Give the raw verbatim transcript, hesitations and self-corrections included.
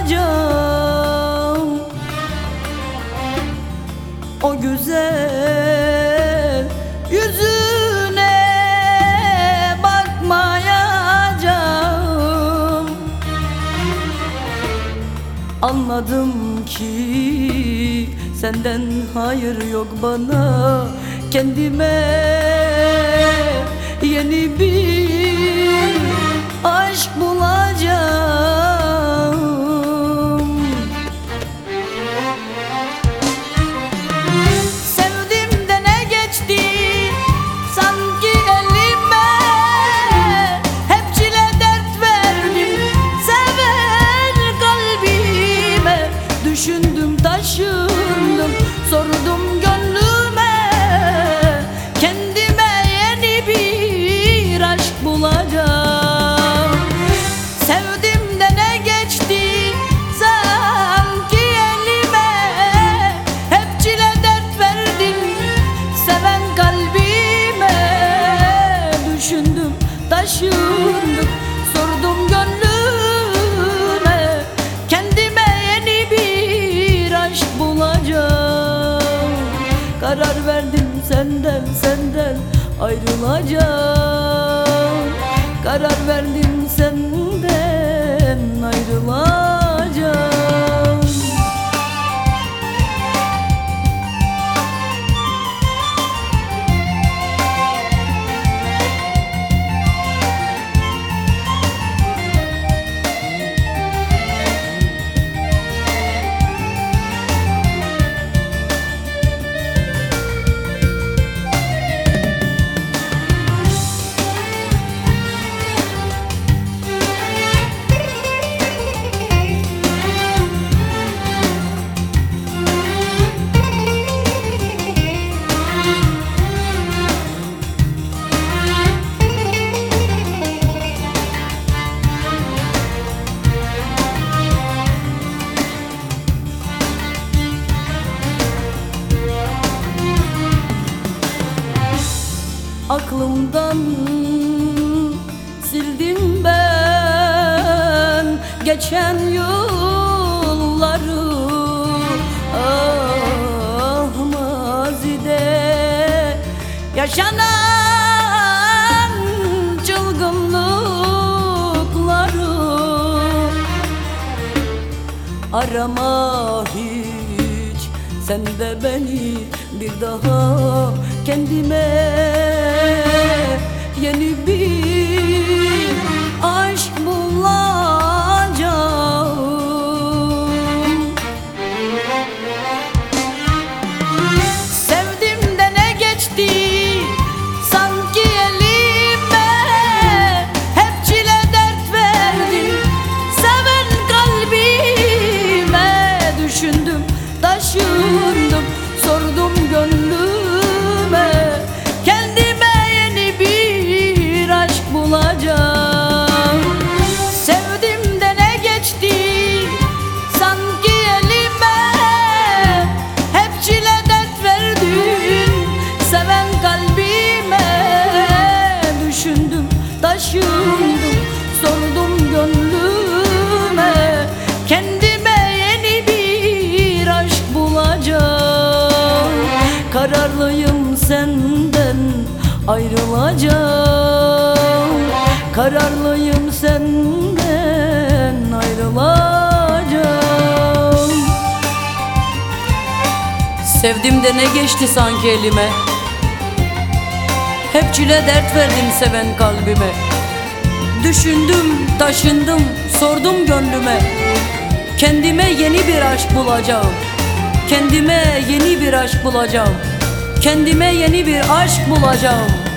olacağım. O güzel yüzüne bakmayacağım. Anladım ki senden hayır yok bana. Kendime yeni bir aşk bulacağım. Sevdim de ne geçti sanki elime, hep çile dert verdim seven kalbime. Düşündüm taşındım, sordum gönlüme, kendime yeni bir aşk bulacağım. Sevdim de ne geçti sanki elime, hep çile dert verdim seven kalbime. Düşündüm taşındım, sordum gönlüme, kendime yeni bir aşk bulacağım. Karar verdim senden senden ayrılacağım. Karar verdim senden ayrılacağım. Aklımdan sildim ben geçen yılları. Ah mazide yaşanan çılgınlıkları. Arama hiç sen de beni bir daha, kendime yeni bir aşk bulacağım. Sevdim de ne geçti sanki elime, hep çile dert verdim seven kalbime. Düşündüm taşındım, sordum gönlüme, kendime yeni bir aşk bulacağım. Sevdim de ne geçti sanki elime, hep çile dert verdin seven kalbime. Düşündüm taşındım, sordum gönlüme, kendime yeni bir aşk bulacağım. Kararlıyım senden ayrılacağım. Kararlıyım senden ayrılacağım. Sevdim de ne geçti sanki elime, hep çile dert verdim seven kalbime. Düşündüm taşındım, sordum gönlüme, kendime yeni bir aşk bulacağım. Kendime yeni bir aşk bulacağım. Kendime yeni bir aşk bulacağım.